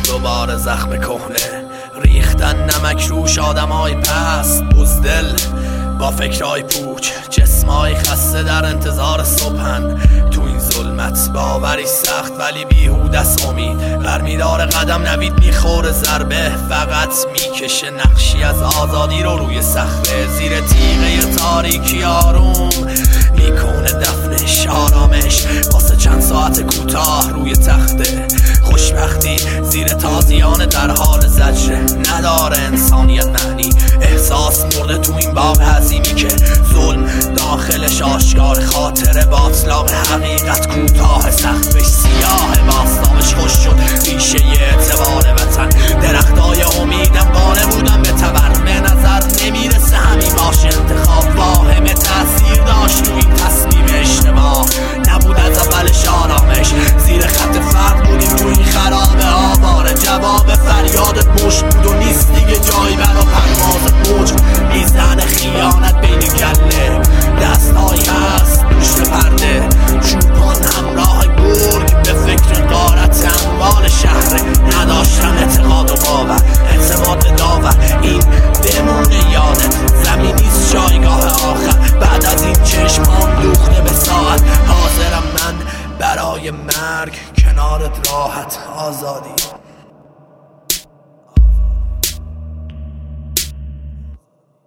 دوباره زخم کهنه، ریختن نمک روش آدمای پست، بزدل با فکرهای پوچ، جسمای خسته در انتظار صبحن. تو این ظلمت باوری سخت ولی بیهود است امید، برمیدار قدم نوید میخوره ضربه، فقط میکشه نقشی از آزادی رو روی صخره. زیر تیغه تاریکی آروم میکنه دفنش، آرامش واسه چند ساعت کوتاه روی تخته. خوشبختی زیر تازیانه در حال زجره، نداره انسانیت معنی، احساس مرده تو این باغ هزیمی که ظلم داخلش آشکار، خاطره با اطلاق حقیقت کوتاه، سقفش سیاه، باستابش خوش شد ریشه اعتبار وطن. درختای امیدم قانه بودم به تبر، به نظر نمیرسه همین باشه انتخاب، واهمه تأثیر داشت تو این تصمیم اشتباه، نبود از اولش آرامش، زیر خط فرق بودیم تو این خرابه آواره. جواب فریادت مشت بود و نیست دیگه جایی برا پرواز موج، میزن خیانت بین گله، دستایی هست پشت پرده، چوپان همراه گرگ به فکر غارت اموال شهره. نداشتن اعتقاد و باور، اعتماد به داور، این بمونه یادت، زمین نیست جایگاه آخر، بعد از این چشمام دوخته به ساعت، حاضرم من برای مرگ کنارت راحت. آزادی